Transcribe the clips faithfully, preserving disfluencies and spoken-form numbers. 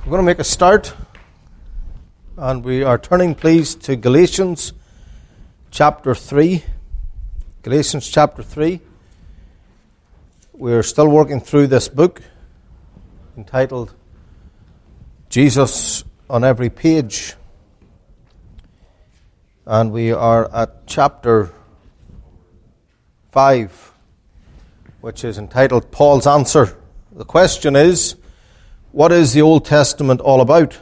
We're going to make a start, and we are turning, please, to Galatians chapter three. Galatians chapter three. We're still working through this book entitled Jesus on Every Page. And we are at chapter five, which is entitled Paul's Answer. The question is, what is the Old Testament all about?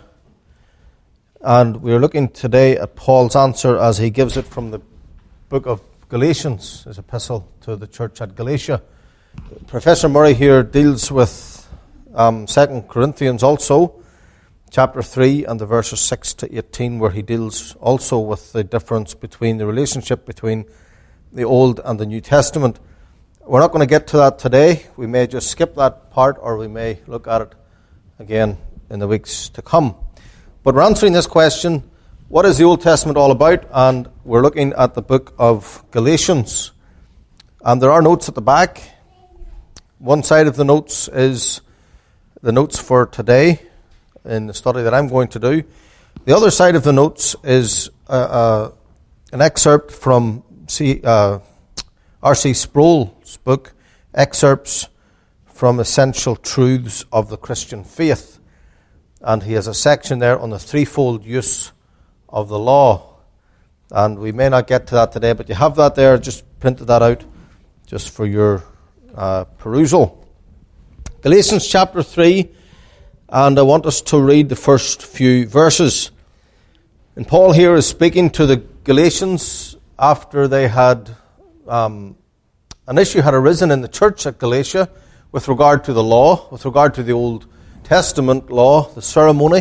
And we're looking today at Paul's answer as he gives it from the book of Galatians, his epistle to the church at Galatia. Professor Murray here deals with um, Second Corinthians also, chapter three and the verses six to eighteen, where he deals also with the difference between the relationship between the Old and the New Testament. We're not going to get to that today. We may just skip that part, or we may look at it again in the weeks to come. But we're answering this question, what is the Old Testament all about? And we're looking at the book of Galatians. And there are notes at the back. One side of the notes is the notes for today in the study that I'm going to do. The other side of the notes is uh, uh, an excerpt from C, uh, R C Sproul's book, Excerpts from Essential Truths of the Christian Faith. And he has a section there on the threefold use of the law. And we may not get to that today, but you have that there. Just printed that out just for your uh, perusal. Galatians chapter three, and I want us to read the first few verses. And Paul here is speaking to the Galatians after they had, um, an issue had arisen in the church at Galatia with regard to the law, with regard to the Old Testament law, the ceremony,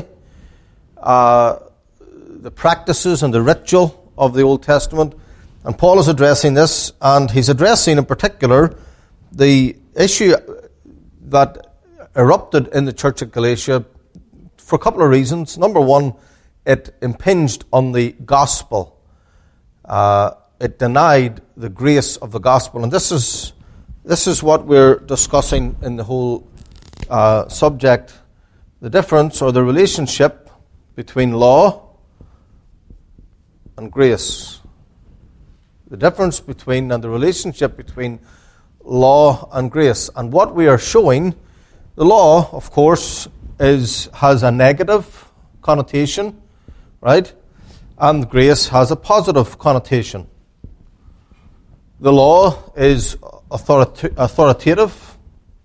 uh, the practices and the ritual of the Old Testament. And Paul is addressing this, and he's addressing in particular the issue that erupted in the church at Galatia for a couple of reasons. Number one, it impinged on the gospel. Uh, it denied the grace of the gospel. And this is this is what we're discussing in the whole uh, subject, the difference or the relationship between law and grace. The difference between and the relationship between law and grace. And what we are showing, the law, of course, is has a negative connotation, right? And grace has a positive connotation. The law is authorita- authoritative,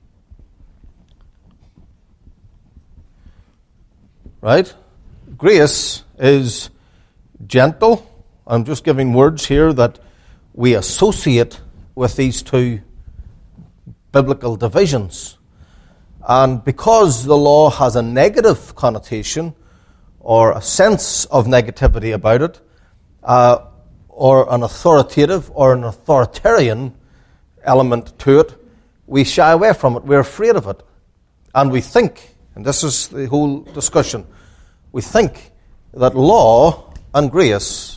right? Grace is gentle. I'm just giving words here that we associate with these two biblical divisions. And because the law has a negative connotation, or a sense of negativity about it, uh, or an authoritative or an authoritarian element to it, we shy away from it. We're afraid of it. And we think, and this is the whole discussion, we think that law and grace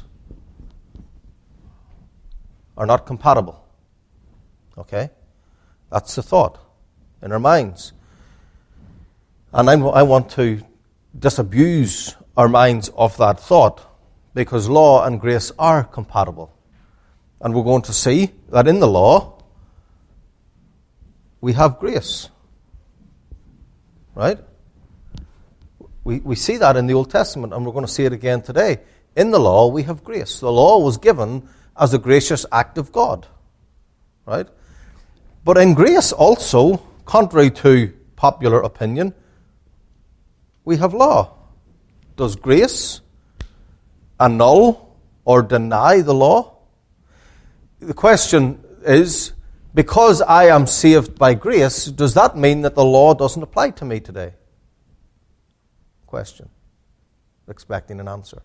are not compatible. Okay? That's the thought in our minds. And I'm, I want to disabuse our minds of that thought, because law and grace are compatible. And we're going to see that in the law, we have grace. Right? We, we see that in the Old Testament, and we're going to see it again today. In the law, we have grace. The law was given as a gracious act of God. Right? But in grace also, contrary to popular opinion, we have law. Does grace annul or deny the law? The question is, because I am saved by grace, does that mean that the law doesn't apply to me today? Question. Expecting an answer.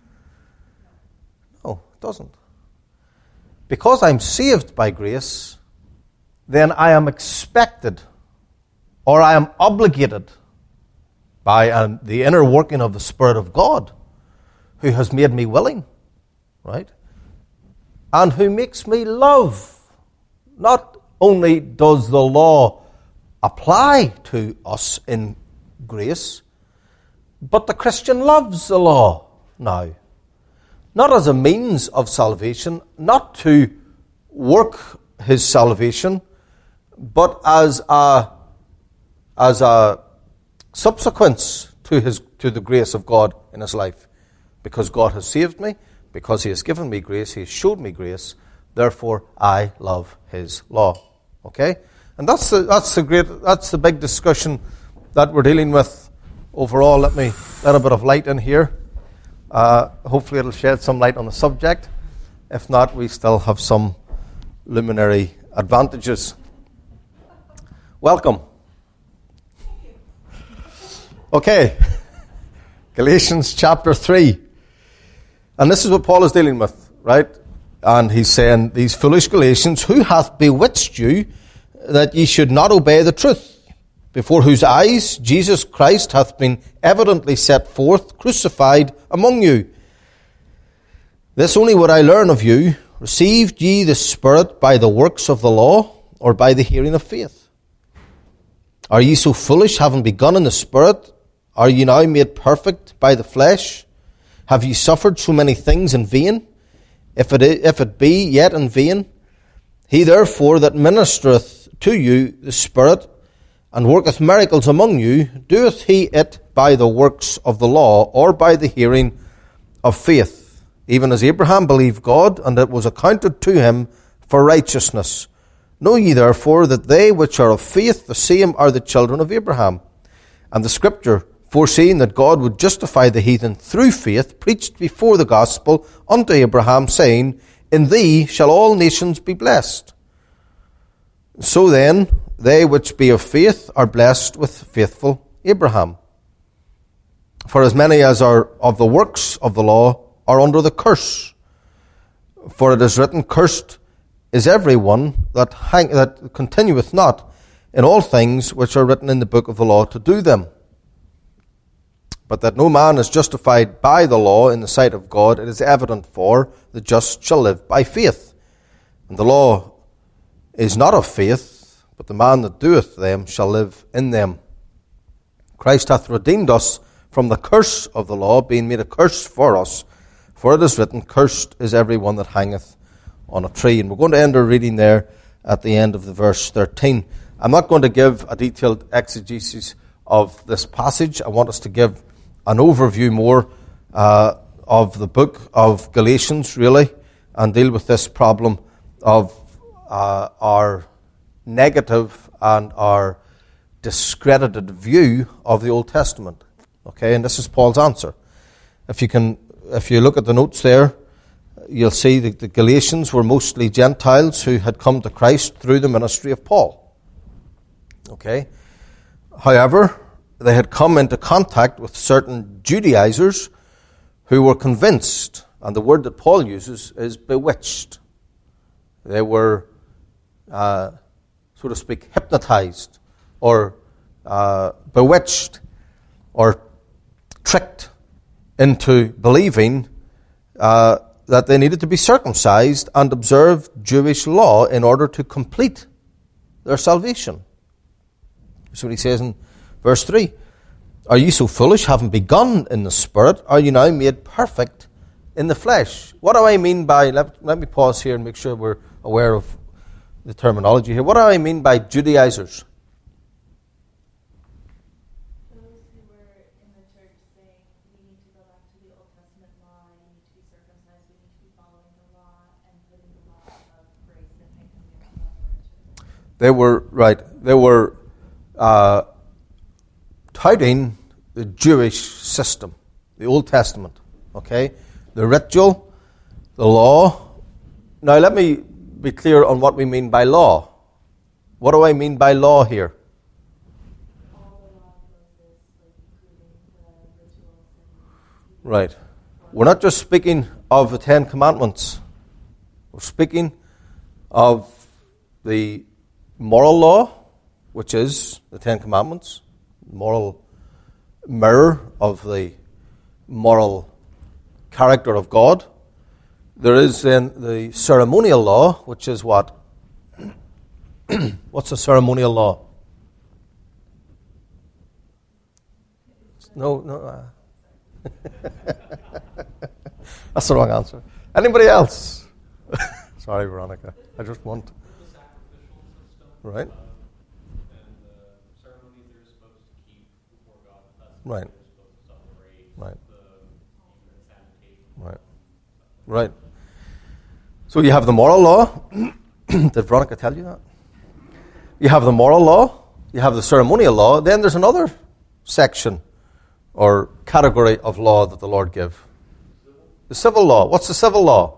No, it doesn't. Because I'm saved by grace, then I am expected, or I am obligated by uh, the inner working of the Spirit of God, who has made me willing, right? And who makes me love. Not only does the law apply to us in grace, But the Christian loves the law now. Not as a means of salvation, not to work his salvation, but as a, as a subsequence to his to the grace of God in his life. Because God has saved me, because he has given me grace, he has showed me grace, therefore I love his law. Okay? And that's the, that's the great that's the big discussion that we're dealing with overall. Let me let a bit of light in here. Uh, hopefully it'll shed some light on the subject. If not, we still have some luminary advantages. Welcome. Okay. Galatians chapter three. And this is what Paul is dealing with, right? And he's saying, these foolish Galatians, who hath bewitched you that ye should not obey the truth, before whose eyes Jesus Christ hath been evidently set forth, crucified among you? This only would I learn of you, received ye the Spirit by the works of the law, or by the hearing of faith? Are ye so foolish, having begun in the Spirit, are ye now made perfect by the flesh? Have ye suffered so many things in vain? If it, if it be yet in vain, he therefore that ministereth to you the Spirit, and worketh miracles among you, doeth he it by the works of the law, or by the hearing of faith? Even as Abraham believed God, and it was accounted to him for righteousness. Know ye therefore that they which are of faith, the same are the children of Abraham. And the Scripture, foreseeing that God would justify the heathen through faith, preached before the gospel unto Abraham, saying, In thee shall all nations be blessed. So then, they which be of faith are blessed with faithful Abraham. For as many as are of the works of the law are under the curse. For it is written, Cursed is every one that, hang, that continueth not in all things which are written in the book of the law to do them. But that no man is justified by the law in the sight of God, it is evident, for the just shall live by faith. And the law is not of faith, but the man that doeth them shall live in them. Christ hath redeemed us from the curse of the law, being made a curse for us. For it is written, Cursed is every one that hangeth on a tree. And we're going to end our reading there at the end of the verse thirteen. I'm not going to give a detailed exegesis of this passage. I want us to give an overview more uh, of the book of Galatians, really, and deal with this problem of uh, our negative and our discredited view of the Old Testament. Okay, and this is Paul's answer. If you can, if you look at the notes there, you'll see that the Galatians were mostly Gentiles who had come to Christ through the ministry of Paul. Okay, however, they had come into contact with certain Judaizers who were convinced, and the word that Paul uses is bewitched. They were, uh, so to speak, hypnotized, or uh, bewitched, or tricked into believing uh, that they needed to be circumcised and observe Jewish law in order to complete their salvation. That's what he says in verse three. Are you so foolish, having begun in the Spirit, are you now made perfect in the flesh? What do I mean by, let, let me pause here and make sure we're aware of the terminology here. What do I mean by Judaizers? Those who were in the church saying, we need to go back to the Old Testament law, we need to be circumcised, we need to be following the law, and putting the law of grace and faith and love. They were, right, they were uh, touting the Jewish system, the Old Testament, okay? The ritual, the law. Now let me be clear on what we mean by law. What do I mean by law here? All the law of Moses, like including the rituals and... Right. We're not just speaking of the Ten Commandments. We're speaking of the moral law, which is the Ten Commandments, moral mirror of the moral character of God. There is then the ceremonial law, which is what? What's the ceremonial law? It's the No, no. Uh. That's the wrong answer. Anybody else? Sorry, Veronica. I just want. The sacrificial system. Right. Uh, and the ceremonies they're supposed to keep before God. That's Right. they're supposed to celebrate. Right. The even sanitation. Right. Right. So you have the moral law. Did Veronica tell you that? You have the moral law. You have the ceremonial law. Then there's another section or category of law that the Lord gave. The civil law. What's the civil law?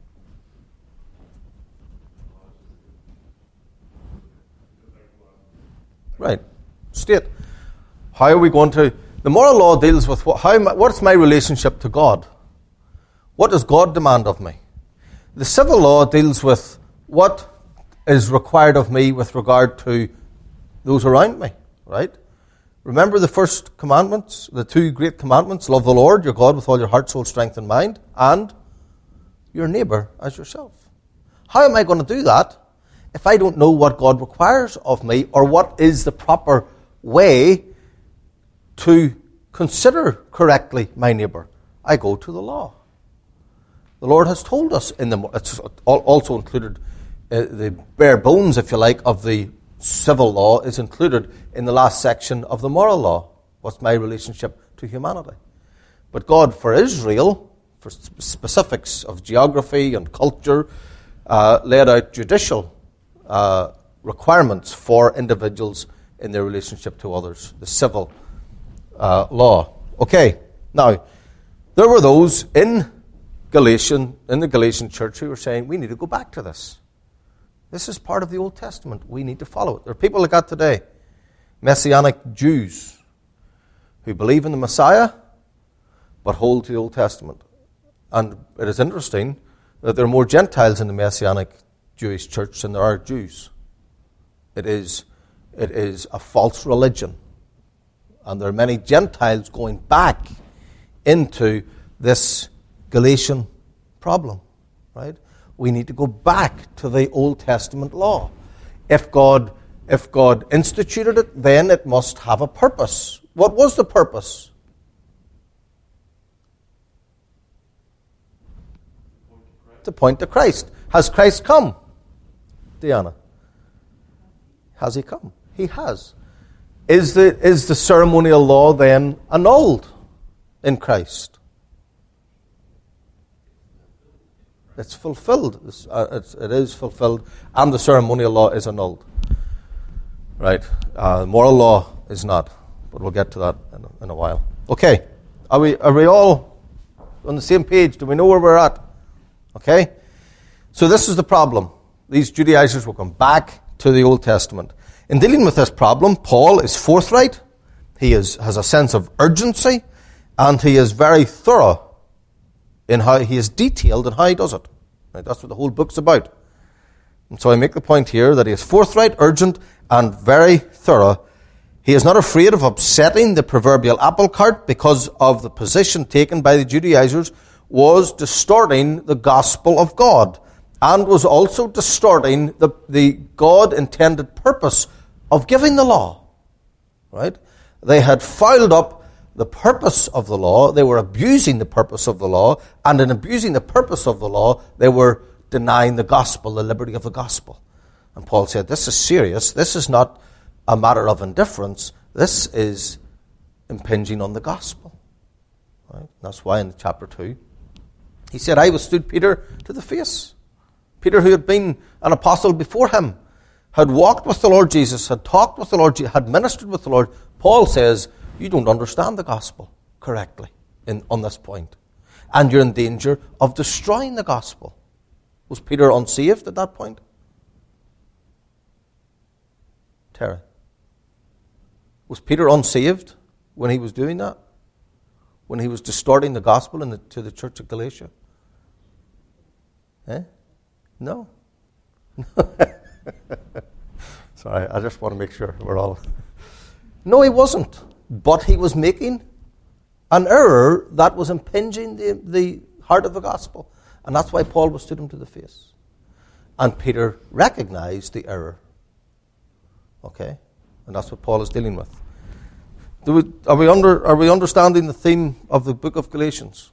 Right. State. How are we going to... The moral law deals with what, how, what's my relationship to God? What does God demand of me? The civil law deals with what is required of me with regard to those around me, right? Remember the first commandments, the two great commandments, love the Lord, your God, with all your heart, soul, strength, and mind, and your neighbour as yourself. How am I going to do that if I don't know what God requires of me or what is the proper way to consider correctly my neighbour? I go to the law. The Lord has told us in the, it's also included, uh, the bare bones, if you like, of the civil law is included in the last section of the moral law. What's my relationship to humanity? But God, for Israel, for specifics of geography and culture, uh, laid out judicial uh, requirements for individuals in their relationship to others, the civil uh, law. Okay, now, there were those in Galatian, in the Galatian church who were saying, we need to go back to this. This is part of the Old Testament. We need to follow it. There are people like that today, Messianic Jews, who believe in the Messiah, but hold to the Old Testament. And it is interesting that there are more Gentiles in the Messianic Jewish church than there are Jews. It is, it is a false religion. And there are many Gentiles going back into this Galatian problem, right? We need to go back to the Old Testament law. If God, if God instituted it, then it must have a purpose. What was the purpose? To point to Christ. Has Christ come? Diana. Has he come? He has. Is the, is the ceremonial law then annulled in Christ? It's fulfilled. It's, uh, it's, it is fulfilled. And the ceremonial law is annulled. Right? Uh, moral law is not. But we'll get to that in a, in a while. Okay. Are we, are we all on the same page? Do we know where we're at? Okay? So this is the problem. These Judaizers will come back to the Old Testament. In dealing with this problem, Paul is forthright. He is, has a sense of urgency. And he is very thorough in how he is detailed in how he does it. Right, that's what the whole book's about. And so I make the point here that he is forthright, urgent, and very thorough. He is not afraid of upsetting the proverbial apple cart because of the position taken by the Judaizers was distorting the gospel of God and was also distorting the, the God-intended purpose of giving the law. Right? They had fouled up the purpose of the law. They were abusing the purpose of the law, and in abusing the purpose of the law, they were denying the gospel, the liberty of the gospel. And Paul said, this is serious. This is not a matter of indifference. This is impinging on the gospel. Right? That's why in chapter two, he said, I withstood Peter to the face. Peter, who had been an apostle before him, had walked with the Lord Jesus, had talked with the Lord Jesus, had ministered with the Lord. Paul says, you don't understand the gospel correctly in, on this point. And you're in danger of destroying the gospel. Was Peter unsaved at that point? Terry. Was Peter unsaved when he was doing that? When he was distorting the gospel in the, to the church of Galatia? Eh? No. Sorry, I just want to make sure we're all... No, he wasn't. But he was making an error that was impinging the, the heart of the gospel. And that's why Paul withstood him to the face. And Peter recognized the error. Okay? And that's what Paul is dealing with. Do we, are we under? Are we understanding the theme of the book of Galatians?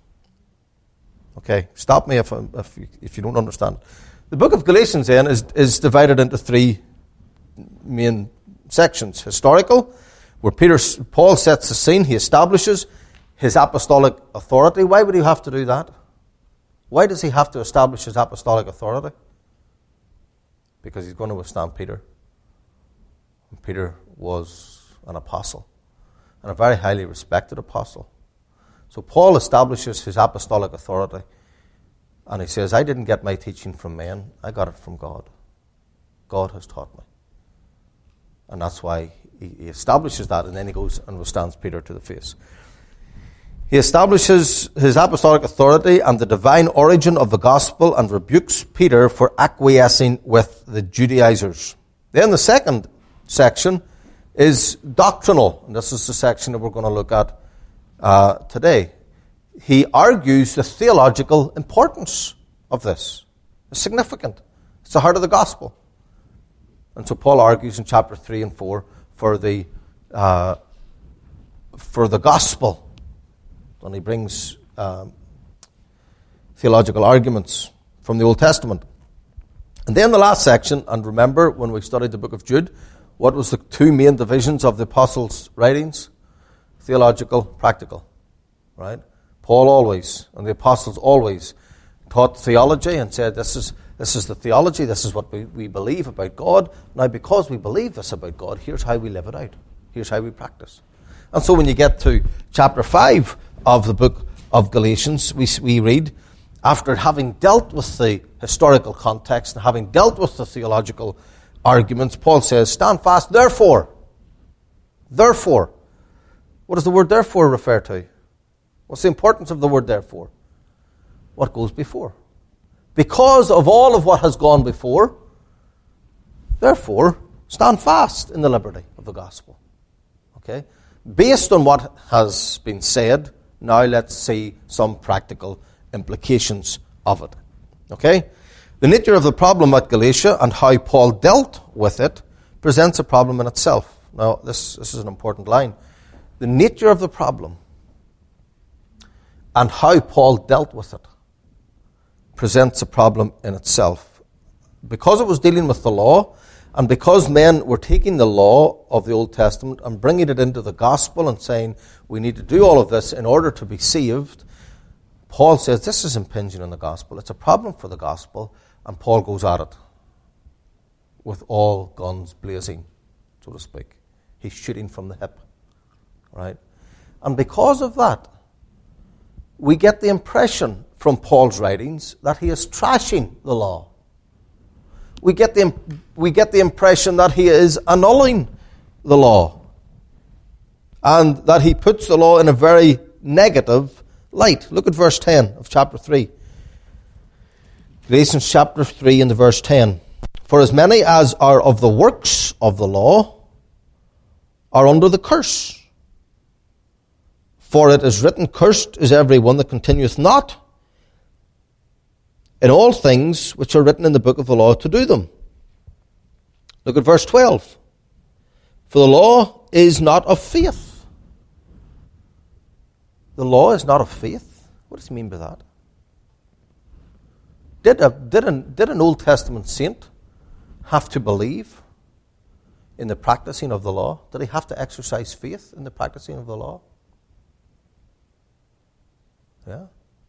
Okay, stop me if I'm, if you, if you don't understand. The book of Galatians then is is divided into three main sections: historical, where Peter Paul sets the scene, he establishes his apostolic authority. Why would he have to do that? Why does he have to establish his apostolic authority? Because he's going to withstand Peter. And Peter was an apostle, and a very highly respected apostle. So Paul establishes his apostolic authority, and he says, I didn't get my teaching from men, I got it from God. God has taught me. And that's why he establishes that, and then he goes and withstands Peter to the face. He establishes his apostolic authority and the divine origin of the gospel and rebukes Peter for acquiescing with the Judaizers. Then the second section is doctrinal, and this is the section that we're going to look at uh, today. He argues the theological importance of this. It's significant. It's the heart of the gospel. And so Paul argues in chapter three and four for the uh, for the gospel. And he brings um, theological arguments from the Old Testament. And then the last section, and remember when we studied the book of Jude, what was the two main divisions of the apostles' writings? Theological, practical. Right? Paul always, and the apostles always, taught theology and said, this is this is the theology, this is what we, we believe about God. Now, because we believe this about God, here's how we live it out. Here's how we practice. And so when you get to chapter five of the book of Galatians, we, we read, after having dealt with the historical context and having dealt with the theological arguments, Paul says, stand fast, therefore. Therefore. What does the word therefore refer to? What's the importance of the word therefore? What goes before? Because of all of what has gone before, therefore, stand fast in the liberty of the gospel. Okay? Based on what has been said, now let's see some practical implications of it. Okay? The nature of the problem at Galatia and how Paul dealt with it presents a problem in itself. Now, this, this is an important line. The nature of the problem and how Paul dealt with it presents a problem in itself. Because it was dealing with the law, and because men were taking the law of the Old Testament and bringing it into the gospel and saying, we need to do all of this in order to be saved, Paul says this is impinging on the gospel. It's a problem for the gospel, and Paul goes at it with all guns blazing, so to speak. He's shooting from the hip, right? And because of that, we get the impression from Paul's writings that he is trashing the law. We get the we get the impression that he is annulling the law, and that he puts the law in a very negative light. Look at verse ten of chapter three. Galatians chapter three and verse ten. For as many as are of the works of the law are under the curse. For it is written, cursed is every one that continueth not in all things which are written in the book of the law to do them. Look at verse twelve. For the law is not of faith. The law is not of faith? What does he mean by that? Did, a, did, an, did an Old Testament saint have to believe in the practicing of the law? Did he have to exercise faith in the practicing of the law? Yeah.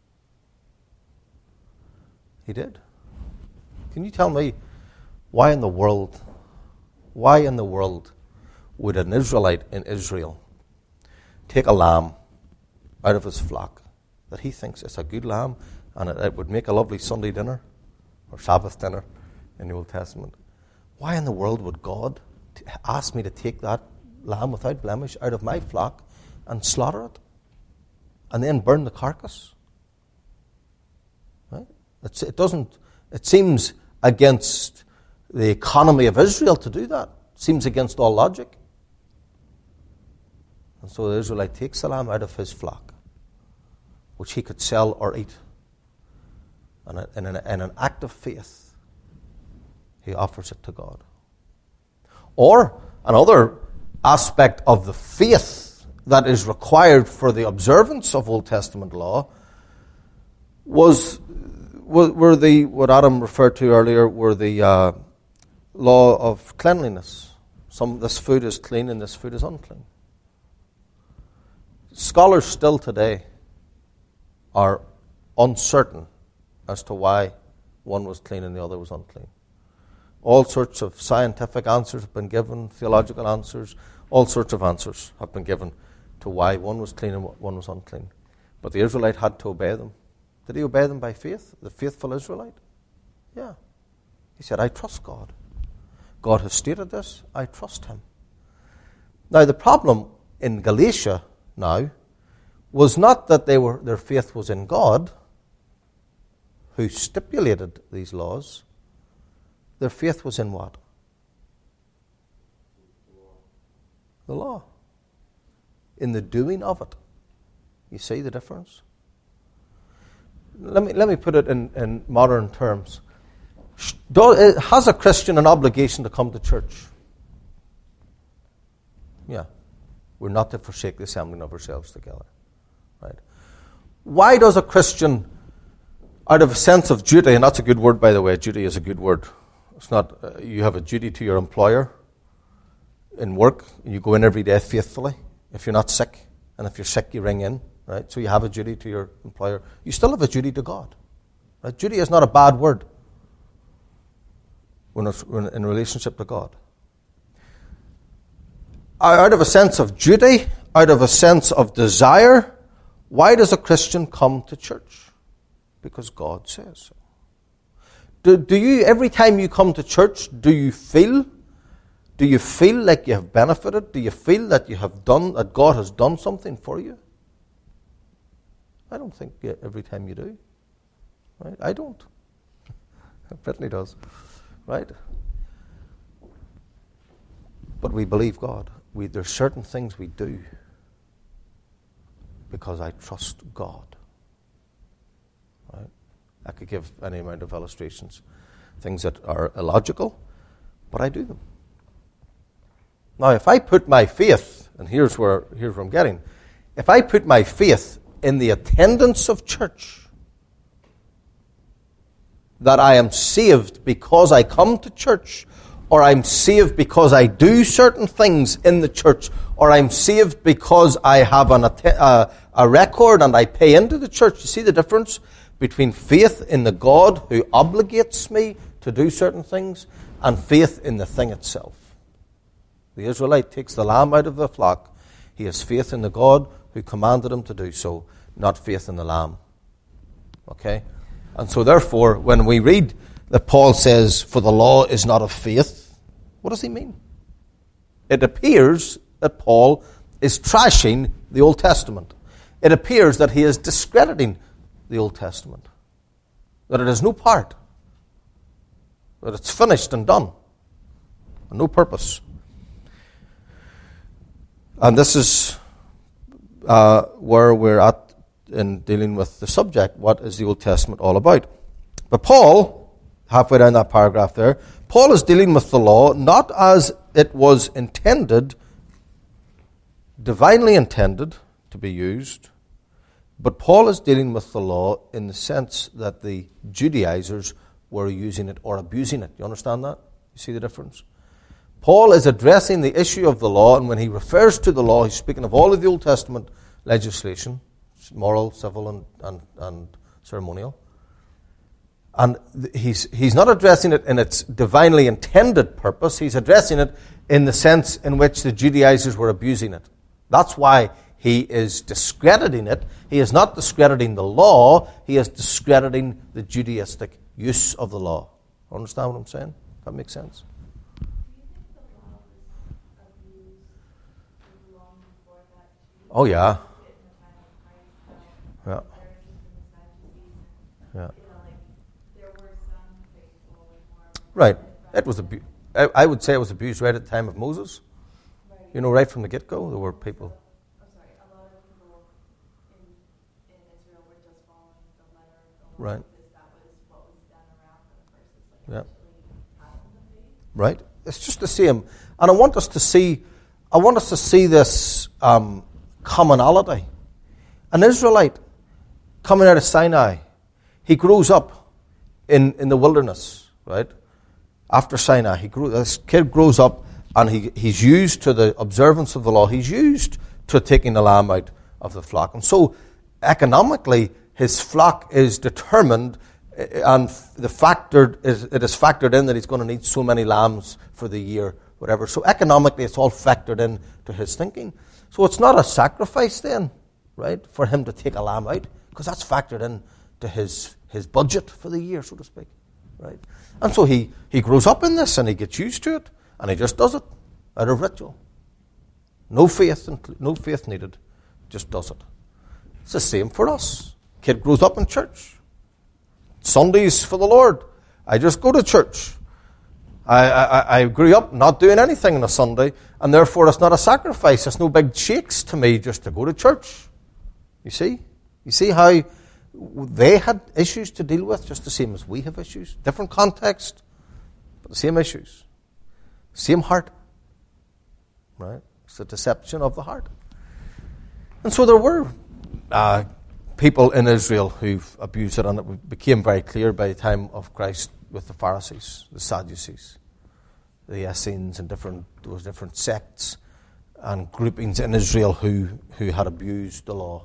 He did. Can you tell me why in the world, why in the world would an Israelite in Israel take a lamb out of his flock that he thinks is a good lamb and it, it would make a lovely Sunday dinner or Sabbath dinner in the Old Testament? Why in the world would God t- ask me to take that lamb without blemish out of my flock and slaughter it and then burn the carcass? Right? It's, it doesn't. It seems against the economy of Israel to do that. It seems against all logic. And so the Israelite takes the lamb out of his flock, which he could sell or eat. And in an, in an act of faith, he offers it to God. Or another aspect of the faith that is required for the observance of Old Testament law was were the, what Adam referred to earlier, were the uh, law of cleanliness. Some, this food is clean and this food is unclean. Scholars still today are uncertain as to why one was clean and the other was unclean. All sorts of scientific answers have been given, theological answers, all sorts of answers have been given to why one was clean and one was unclean. But the Israelite had to obey them. Did he obey them by faith, the faithful Israelite? Yeah. He said, I trust God. God has stated this, I trust him. Now the problem in Galatia now was not that they were their faith was in God, who stipulated these laws. Their faith was in what? The law. In the doing of it. You see the difference? Let me let me put it in, in modern terms. Do, has a Christian an obligation to come to church? Yeah. We're not to forsake the assembling of ourselves together. Right? Why does a Christian, out of a sense of duty, and that's a good word, by the way, duty is a good word. It's not, uh, you have a duty to your employer in work, and you go in every day faithfully. If you're not sick, and if you're sick, you ring in. Right? So you have a duty to your employer. You still have a duty to God. Right? Duty is not a bad word when it's in relationship to God. Out of a sense of duty, out of a sense of desire, why does a Christian come to church? Because God says so. Do, do you, every time you come to church, do you feel, do you feel like you have benefited? Do you feel that you have done, that God has done something for you? I don't think every time you do. Right? I don't. Brittany does. Right? But we believe God. We, there's certain things we do because I trust God. Right? I could give any amount of illustrations. Things that are illogical, but I do them. Now, if I put my faith, and here's where, here's where I'm getting, if I put my faith in the attendance of church, that I am saved because I come to church, or I'm saved because I do certain things in the church, or I'm saved because I have an, uh, a record and I pay into the church. You see the difference between faith in the God who obligates me to do certain things and faith in the thing itself. The Israelite takes the lamb out of the flock. He has faith in the God who commanded him to do so, not faith in the lamb. Okay? And so therefore, when we read that Paul says, for the law is not of faith, what does he mean? It appears that Paul is trashing the Old Testament. It appears that he is discrediting the Old Testament. That it has no part. That it's finished and done. And no purpose. And this is uh, where we're at in dealing with the subject. What is the Old Testament all about? But Paul, halfway down that paragraph there, Paul is dealing with the law not as it was intended, divinely intended to be used, but Paul is dealing with the law in the sense that the Judaizers were using it or abusing it. You understand that? You see the difference? Paul is addressing the issue of the law, and when he refers to the law, he's speaking of all of the Old Testament legislation, moral, civil, and, and, and ceremonial. And he's he's not addressing it in its divinely intended purpose. He's addressing it in the sense in which the Judaizers were abusing it. That's why he is discrediting it. He is not discrediting the law. He is discrediting the Judaistic use of the law. Understand what I'm saying? That makes sense? Do you think the law was abused long before that too? Oh, yeah. In the time of Christ, how Yeah. Pharisees and the Sadducees, Yeah. you know, like, there were some faithful and more. Right. but- It was abu- I, I would say it was abused right at the time of Moses. Right. You know, right from the get-go, there were people. I'm sorry, a lot of people in, in Israel were just following the letter of the law Right. because that was what was done around them versus like Yeah. actually having the faith. Right? It's just the same. And I want us to see, I want us to see this um, commonality. An Israelite coming out of Sinai, he grows up in, in the wilderness, right? After Sinai, he grew, this kid grows up and he, he's used to the observance of the law. He's used to taking the lamb out of the flock. And so, economically, his flock is determined, and the factored is, it is factored in that he's going to need so many lambs for the year, whatever. So economically, it's all factored in to his thinking. So it's not a sacrifice then, right, for him to take a lamb out, because that's factored in to his, his budget for the year, so to speak, right? And so he, he grows up in this, and he gets used to it, and he just does it out of ritual. No faith, no faith needed, just does it. It's the same for us. Kid grows up in church. Sundays for the Lord. I just go to church. I, I, I grew up not doing anything on a Sunday, and therefore it's not a sacrifice. It's no big shakes to me just to go to church. You see? You see how they had issues to deal with, just the same as we have issues. Different context, but the same issues. Same heart. Right? It's the deception of the heart. And so there were uh, people in Israel who abused it, and it became very clear by the time of Christ with the Pharisees, the Sadducees, the Essenes, and different those different sects and groupings in Israel who, who had abused the law.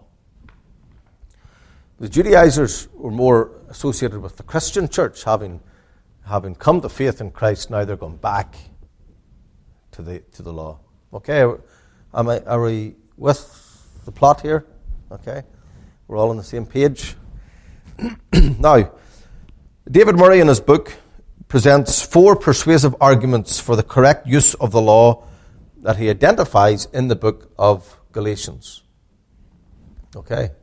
The Judaizers were more associated with the Christian church, having having come to faith in Christ. Now they're going back to the to the law. Okay, am I, are we with the plot here? Okay, we're all on the same page. Now, David Murray in his book presents four persuasive arguments for the correct use of the law that he identifies in the book of Galatians. Okay.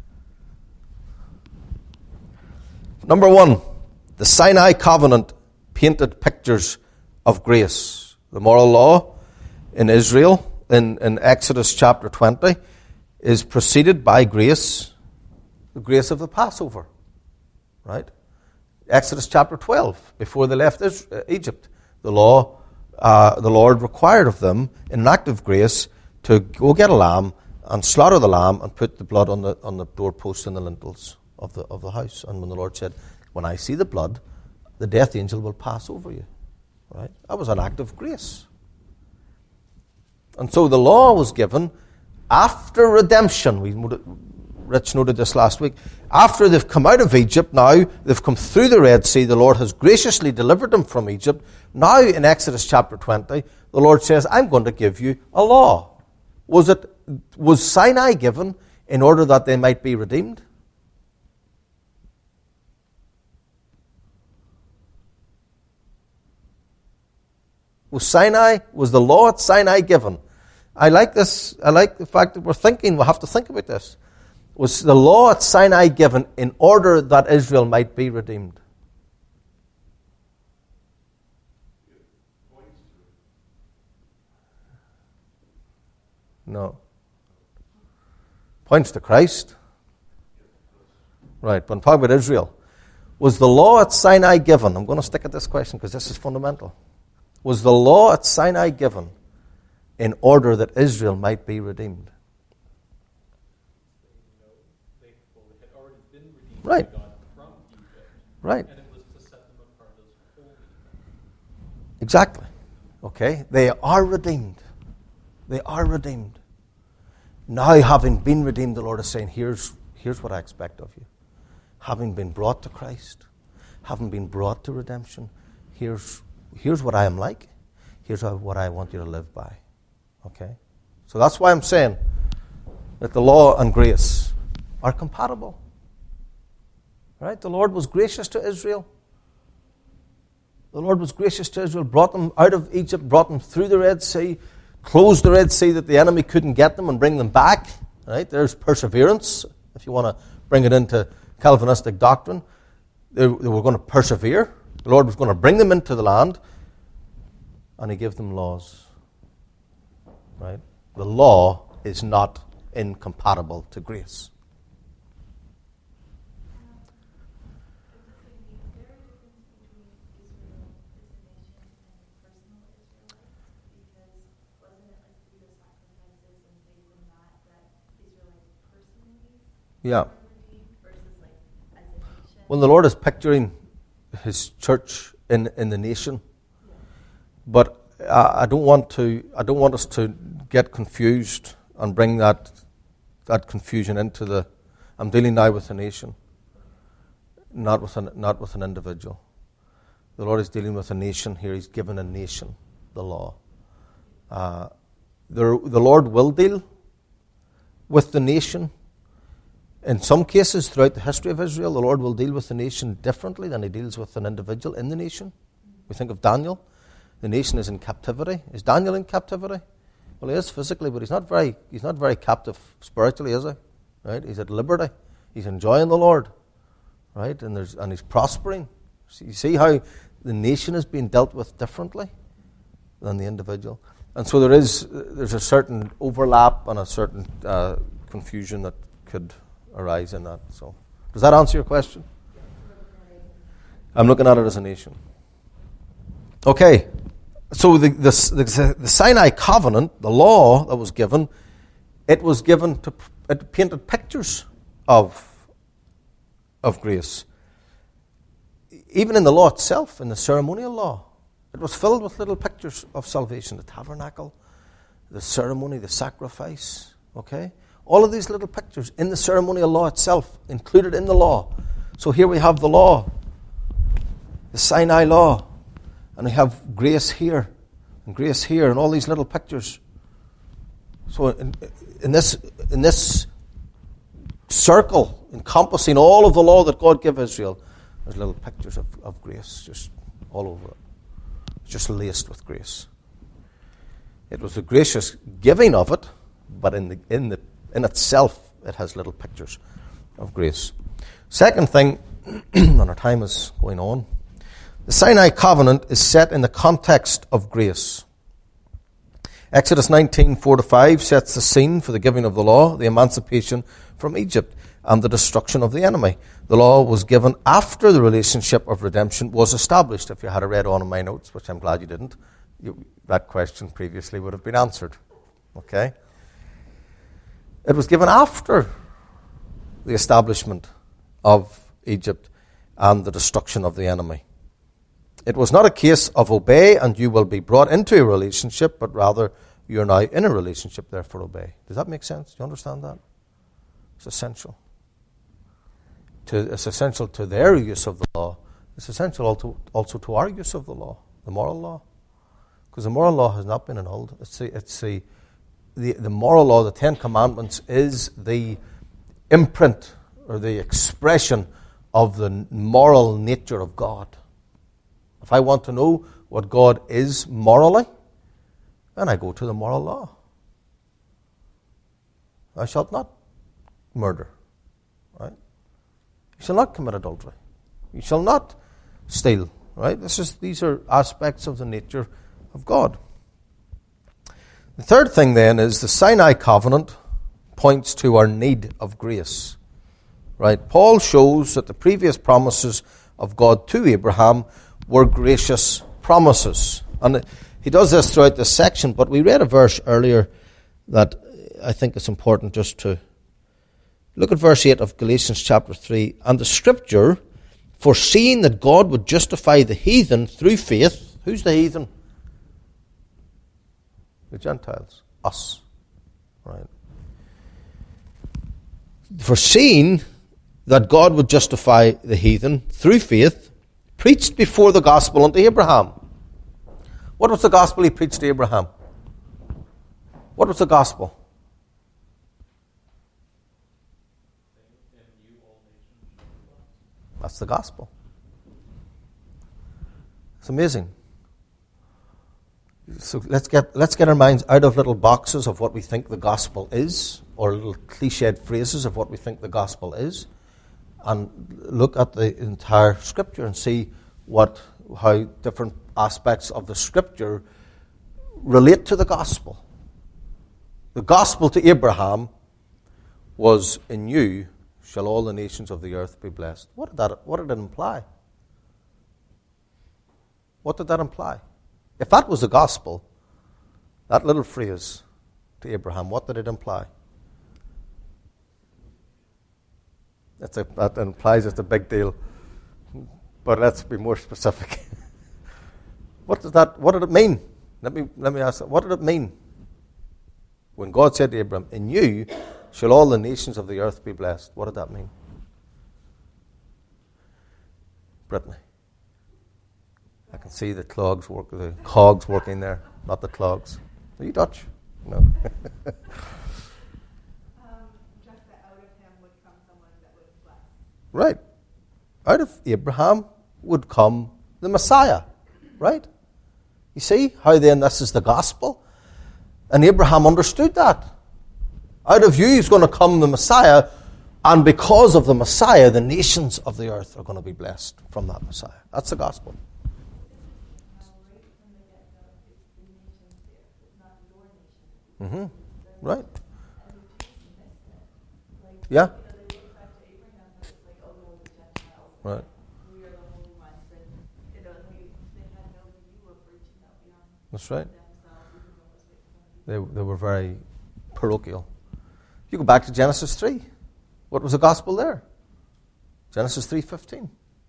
Number one, the Sinai covenant painted pictures of grace. The moral law in Israel, in, in Exodus chapter twenty, is preceded by grace, the grace of the Passover. Right? Exodus chapter twelve, before they left Egypt, the law, uh, the Lord required of them, in an act of grace, to go get a lamb and slaughter the lamb and put the blood on the on the doorposts and the lintels of the of the house. And when the Lord said, "When I see the blood, the death angel will pass over you," right? That was an act of grace. And so the law was given after redemption. We Rich noted this last week. After they've come out of Egypt, now they've come through the Red Sea. The Lord has graciously delivered them from Egypt. Now in Exodus chapter twenty, the Lord says, "I'm going to give you a law." Was it was Sinai given in order that they might be redeemed? Was Sinai, was the law at Sinai given? I like this, I like the fact that we're thinking, we'll have to think about this. Was the law at Sinai given in order that Israel might be redeemed? No. Points to Christ. Right, but I'm talking about Israel. Was the law at Sinai given? I'm going to stick at this question because this is fundamental. Was the law at Sinai given in order that Israel might be redeemed? No, they, well, they had already been redeemed Right. by God from Egypt. Right. And it was to set them apart as holy. Exactly. Okay? They are redeemed. They are redeemed. Now, having been redeemed, the Lord is saying, here's, here's what I expect of you. Having been brought to Christ, having been brought to redemption, here's, here's what I am like. Here's what I want you to live by. Okay? So that's why I'm saying that the law and grace are compatible. Right? The Lord was gracious to Israel. The Lord was gracious to Israel, brought them out of Egypt, brought them through the Red Sea, closed the Red Sea that the enemy couldn't get them and bring them back. Right? There's perseverance, if you want to bring it into Calvinistic doctrine. They, they were going to persevere. The Lord was going to bring them into the land, and He gave them laws. Right? The law is not incompatible to grace. Because wasn't it like through the sacrifices and faith in that that Yeah. redeemed versus like as a nation? Well, the Lord is picturing His church in, in the nation, but I, I don't want to. I don't want us to get confused and bring that that confusion into the. I'm dealing now with the nation, not with an not with an individual. The Lord is dealing with a nation here. He's given a nation the law. Uh, the the Lord will deal with the nation. In some cases, throughout the history of Israel, the Lord will deal with the nation differently than He deals with an individual in the nation. We think of Daniel. The nation is in captivity. Is Daniel in captivity? Well, he is physically, but he's not very he's not very captive spiritually, is he? Right? He's at liberty. He's enjoying the Lord. Right? And there's and he's prospering. So you see how the nation is being dealt with differently than the individual. And so there is there's a certain overlap and a certain uh, confusion that could arise in that. So, does that answer your question? I'm looking at it as a nation. Okay, so the, the the the Sinai covenant, the law that was given, it was given to it painted pictures of of grace. Even in the law itself, in the ceremonial law, it was filled with little pictures of salvation. The tabernacle, the ceremony, the sacrifice. Okay. All of these little pictures in the ceremonial law itself, included in the law. So here we have the law, the Sinai law, and we have grace here, and grace here, and all these little pictures. So in, in this in this circle, encompassing all of the law that God gave Israel, there's little pictures of, of grace just all over it. It's just laced with grace. It was the gracious giving of it, but in the in the In itself, it has little pictures of grace. Second thing, and our time is going on, the Sinai covenant is set in the context of grace. Exodus nineteen, four to five sets the scene for the giving of the law, the emancipation from Egypt, and the destruction of the enemy. The law was given after the relationship of redemption was established. If you had read on in my notes, which I'm glad you didn't, you, that question previously would have been answered. Okay? It was given after the establishment of Egypt and the destruction of the enemy. It was not a case of obey and you will be brought into a relationship, but rather you're now in a relationship, therefore obey. Does that make sense? Do you understand that? It's essential. To, it's essential to their use of the law. It's essential also, also to our use of the law, the moral law. Because the moral law has not been annulled. It's the, it's the The, the moral law, the Ten Commandments, is the imprint or the expression of the moral nature of God. If I want to know what God is morally, then I go to the moral law. Thou shalt not murder. Right? You shall not commit adultery. You shall not steal. Right? This is these are aspects of the nature of God. The third thing then is the Sinai covenant points to our need of grace. Right? Paul shows that the previous promises of God to Abraham were gracious promises. And he does this throughout this section, but we read a verse earlier that I think is important just to look at verse eight of Galatians chapter three. And the scripture, foreseeing that God would justify the heathen through faith. Who's the heathen? The Gentiles, us, right? Foreseeing that God would justify the heathen through faith, preached before the gospel unto Abraham. What was the gospel he preached to Abraham? What was the gospel? That's the gospel. It's amazing. So let's get let's get our minds out of little boxes of what we think the gospel is, or little cliched phrases of what we think the gospel is, and look at the entire Scripture and see what how different aspects of the Scripture relate to the gospel. The gospel to Abraham was, "In you shall all the nations of the earth be blessed." What did that what did it imply? What did that imply? If that was the gospel, that little phrase to Abraham, what did it imply? That's a, that implies it's a big deal. But let's be more specific. What does that? What did it mean? Let me let me ask. What did it mean when God said to Abraham, "In you shall all the nations of the earth be blessed"? What did that mean? Brittany, I can see the clogs work, the cogs working there, not the clogs. Are you Dutch? No. Um, just that out of him would come someone that would bless. Right. Out of Abraham would come the Messiah. Right? You see how then this is the gospel? And Abraham understood that. Out of you is going to come the Messiah, and because of the Messiah, the nations of the earth are going to be blessed from that Messiah. That's the gospel. Mm-hmm. Right. Yeah. Right. That's right. They, they were very parochial. You go back to Genesis three. What was the gospel there? Genesis three fifteen.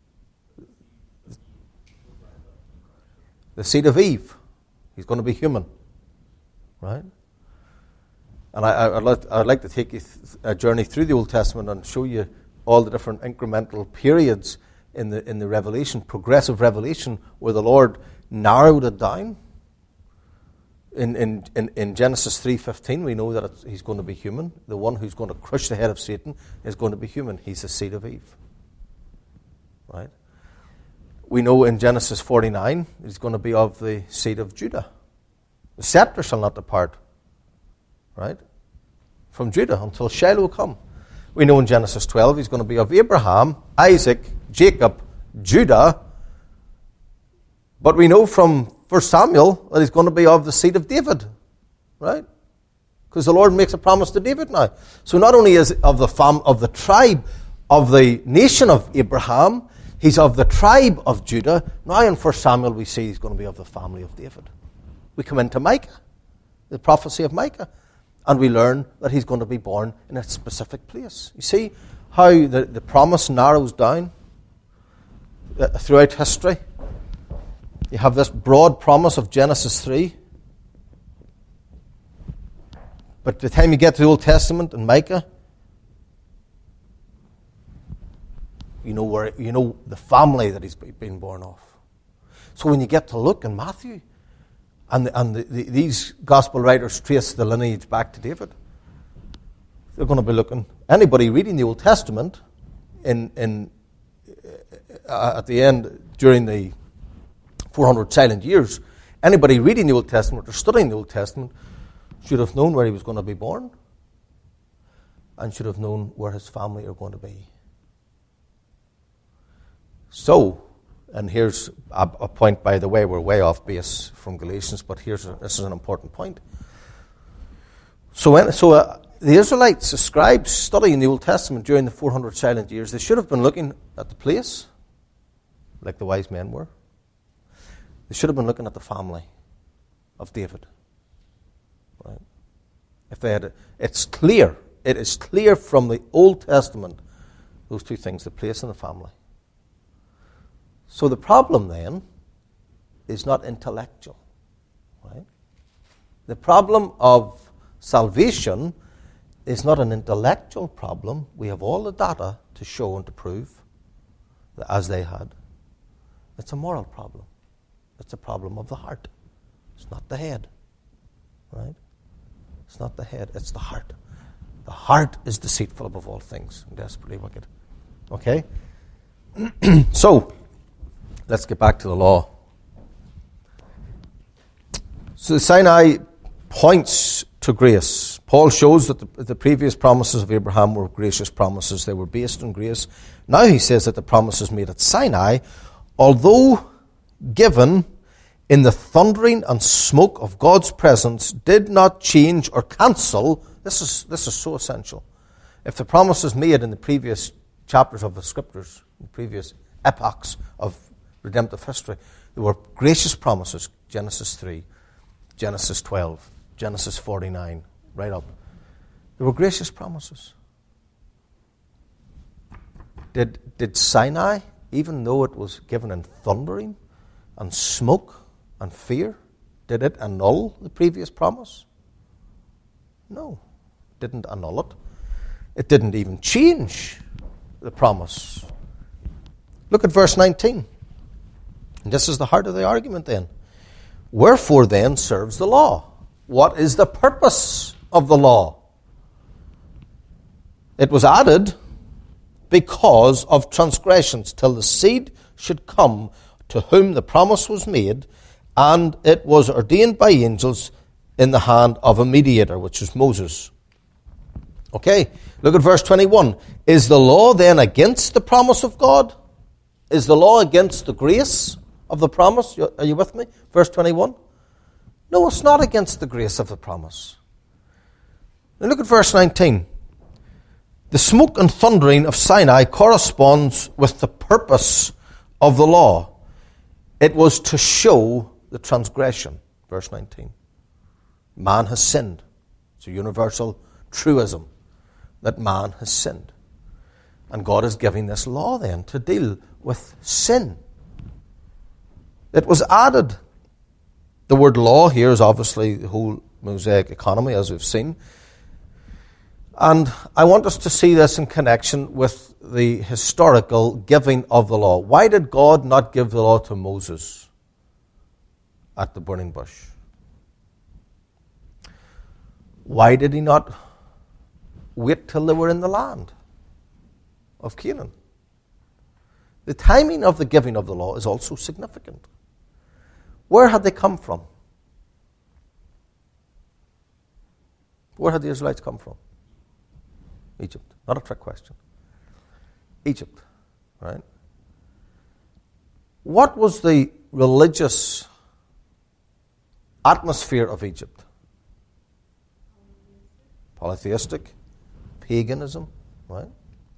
The seed of Eve. He's going to be human. Right? And I, I, I'd, like, I'd like to take you th- a journey through the Old Testament and show you all the different incremental periods in the in the Revelation, progressive revelation, where the Lord narrowed it down. In, in, in, in Genesis three fifteen, we know that it's, he's going to be human. The one who's going to crush the head of Satan is going to be human. He's the seed of Eve. Right? We know in Genesis forty-nine, he's going to be of the seed of Judah. The scepter shall not depart, right, from Judah until Shiloh come. We know in Genesis twelve, he's going to be of Abraham, Isaac, Jacob, Judah. But we know from First Samuel that he's going to be of the seed of David, right? Because the Lord makes a promise to David now. So not only is of the fam- of the tribe of the nation of Abraham, he's of the tribe of Judah. Now in First Samuel we see he's going to be of the family of David. We come into Micah, the prophecy of Micah, and we learn that he's going to be born in a specific place. You see how the, the promise narrows down uh, throughout history? You have this broad promise of Genesis three. But by the time you get to the Old Testament and Micah, you know where you know the family that he's been born of. So when you get to Luke and Matthew, and, the, and the, the, these gospel writers trace the lineage back to David, they're going to be looking. Anybody reading the Old Testament in in uh, at the end during the four hundred silent years, anybody reading the Old Testament or studying the Old Testament should have known where he was going to be born and should have known where his family are going to be. So, and here's a, a point, by the way, we're way off base from Galatians, but here's a, this is an important point. So, when, so uh, the Israelites, the scribes studying the Old Testament during the four hundred silent years, they should have been looking at the place, like the wise men were. They should have been looking at the family of David. Right? If they had, a, it's clear. It is clear from the Old Testament, those two things, the place and the family. So the problem then is not intellectual. Right? The problem of salvation is not an intellectual problem. We have all the data to show and to prove that as they had. It's a moral problem. It's a problem of the heart. It's not the head. Right? It's not the head, it's the heart. The heart is deceitful above all things and desperately wicked. Okay? So, let's get back to the law. So the Sinai points to grace. Paul shows that the, the previous promises of Abraham were gracious promises. They were based on grace. Now he says that the promises made at Sinai, although given in the thundering and smoke of God's presence, did not change or cancel. This is this is so essential. If the promises made in the previous chapters of the Scriptures, the previous epochs of redemptive history, they were gracious promises. Genesis three, Genesis twelve, Genesis forty-nine, right up. They were gracious promises. Did, did Sinai, even though it was given in thundering and smoke and fear, did it annul the previous promise? No, it didn't annul it. It didn't even change the promise. Look at verse nineteen. And this is the heart of the argument then. Wherefore then serves the law? What is the purpose of the law? It was added because of transgressions, till the seed should come to whom the promise was made, and it was ordained by angels in the hand of a mediator, which is Moses. Okay, look at verse twenty-one. Is the law then against the promise of God? Is the law against the grace of the promise? Are you with me? Verse twenty-one. No, it's not against the grace of the promise. Now look at verse nineteen. The smoke and thundering of Sinai corresponds with the purpose of the law. It was to show the transgression. Verse nineteen. Man has sinned. It's a universal truism that man has sinned. And God is giving this law then to deal with sin. It was added. The word law here is obviously the whole Mosaic economy, as we've seen. And I want us to see this in connection with the historical giving of the law. Why did God not give the law to Moses at the burning bush? Why did he not wait till they were in the land of Canaan? The timing of the giving of the law is also significant. Where had they come from? Where had the Israelites come from? Egypt. Not a trick question. Egypt, right? What was the religious atmosphere of Egypt? Polytheistic, paganism, right?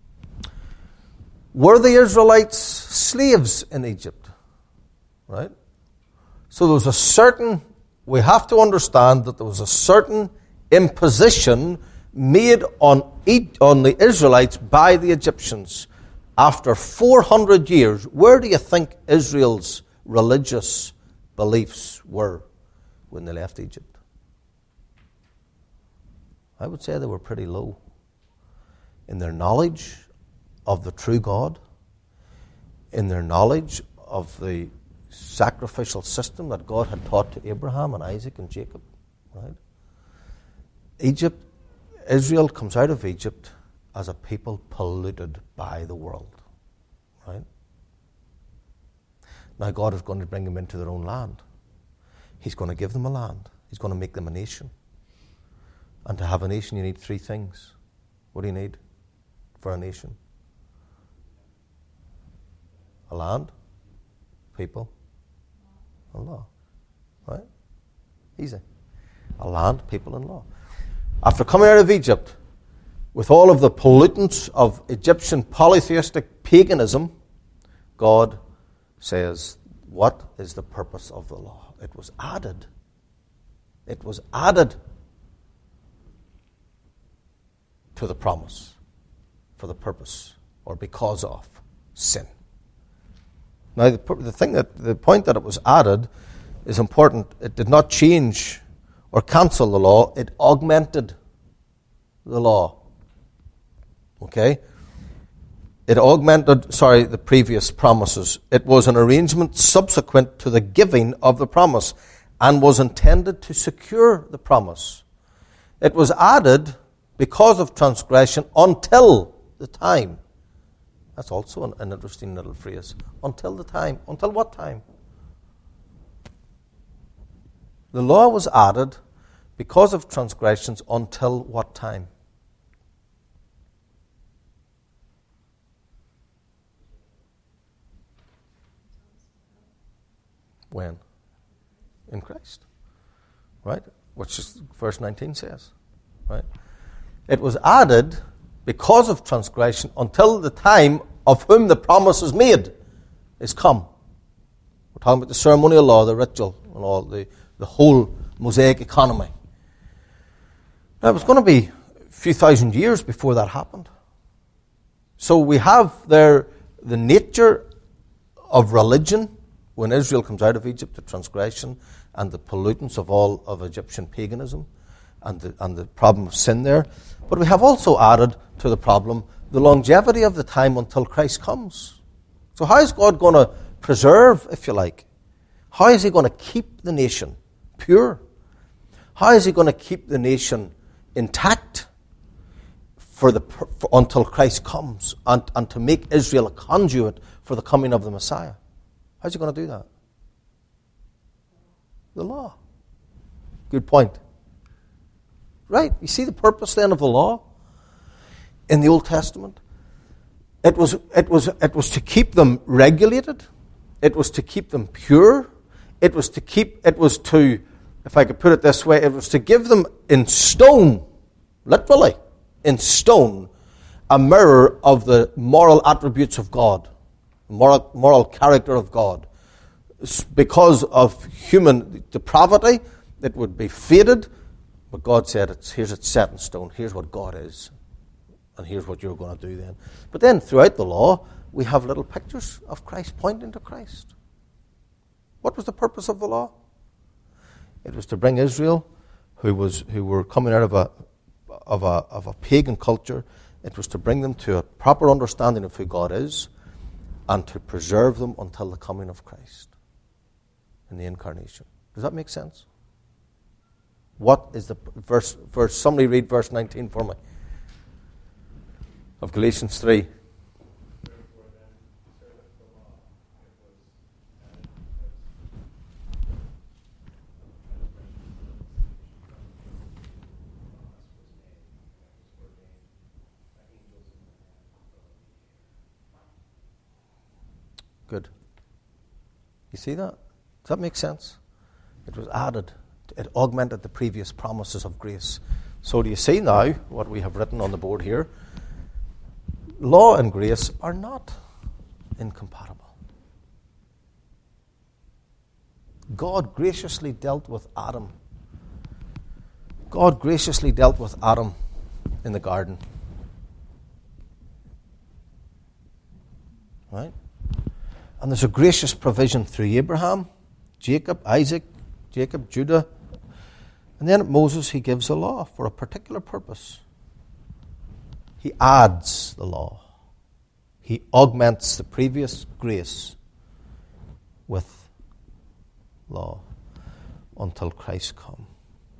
Were the Israelites slaves in Egypt? Right? So there was a certain, we have to understand that there was a certain imposition made on, on the Israelites by the Egyptians. After four hundred years, where do you think Israel's religious beliefs were when they left Egypt? I would say they were pretty low in their knowledge of the true God, in their knowledge of the sacrificial system that God had taught to Abraham and Isaac and Jacob. Right? Egypt, Israel comes out of Egypt as a people polluted by the world. Right? Now God is going to bring them into their own land. He's going to give them a land. He's going to make them a nation. And to have a nation, you need three things. What do you need for a nation? A land, people, and law. Right? Easy. A land, people, and law. After coming out of Egypt, with all of the pollutants of Egyptian polytheistic paganism, God says, what is the purpose of the law? It was added. It was added to the promise for the purpose or because of sin. Now, the, the thing that the point that it was added is important. It did not change or cancel the law. It augmented the law. Okay? It augmented, sorry, the previous promises. It was an arrangement subsequent to the giving of the promise and was intended to secure the promise. It was added because of transgression until the time. That's also an, an interesting little phrase. Until the time. Until what time? The law was added because of transgressions until what time? When? In Christ. Right? Which is verse nineteen says. Right? It was added because of transgression until the time of whom the promise is made is come. We're talking about the ceremonial law, the ritual, and all the, the whole Mosaic economy. Now, it was going to be a few thousand years before that happened. so we have there the nature of religion when Israel comes out of Egypt, the transgression and the pollutants of all of Egyptian paganism and the, and the problem of sin there. But we have also added to the problem the longevity of the time until Christ comes. So how is God going to preserve, if you like? How is he going to keep the nation pure? How is he going to keep the nation intact for the for, until Christ comes and, and to make Israel a conduit for the coming of the Messiah? How's he going to do that? The law. Good point. Right. You see the purpose then of the law in the Old Testament? It was it was it was to keep them regulated. It was to keep them pure. It was to keep it was to, if I could put it this way, it was to give them in stone, literally, in stone, a mirror of the moral attributes of God, moral moral character of God. Because of human depravity, it would be faded, but God said, it's, here's it set in stone, here's what God is, and here's what you're going to do then. But then throughout the law, we have little pictures of Christ pointing to Christ. What was the purpose of the law? It was to bring Israel, who was who were coming out of a of a of a pagan culture, it was to bring them to a proper understanding of who God is, and to preserve them until the coming of Christ in the incarnation. Does that make sense? What is the verse? Verse. Somebody read verse nineteen for me of Galatians three. Good. You see that? Does that make sense? It was added. It augmented the previous promises of grace. So do you see now what we have written on the board here? Law and grace are not incompatible. God graciously dealt with Adam. God graciously dealt with Adam in the garden. Right? And there's a gracious provision through Abraham, Jacob, Isaac, Jacob, Judah. And then at Moses, he gives the law for a particular purpose. He adds the law. He augments the previous grace with law until Christ come.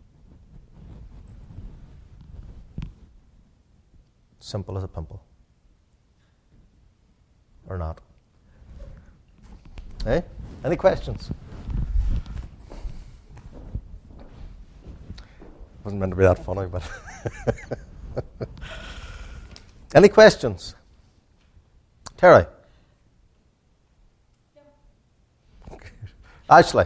Simple as a pimple. Or not. Eh? Any questions? Wasn't meant to be that funny, but any questions? Terry? Yeah. Ashley?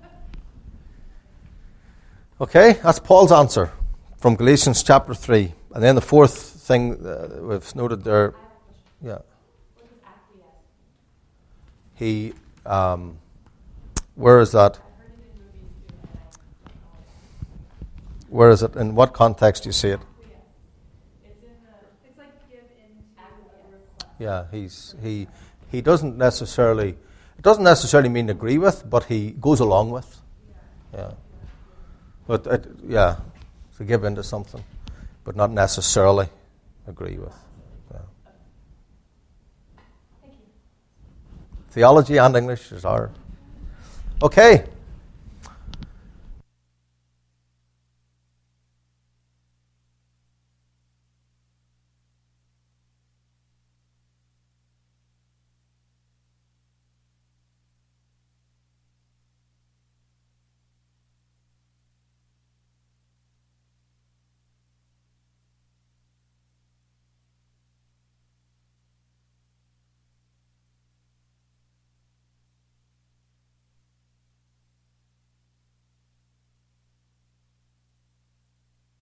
Okay, that's Paul's answer from Galatians chapter three. And then the fourth thing uh, we've noted there. Yeah. He, um, where is that? Where is it? In what context do you see it? It's like give in to a request. Yeah, he's he he doesn't necessarily it doesn't necessarily mean agree with, but he goes along with. Yeah. But it, yeah, to give in to something, but not necessarily agree with. Yeah. Thank you. Theology and English is our. Okay.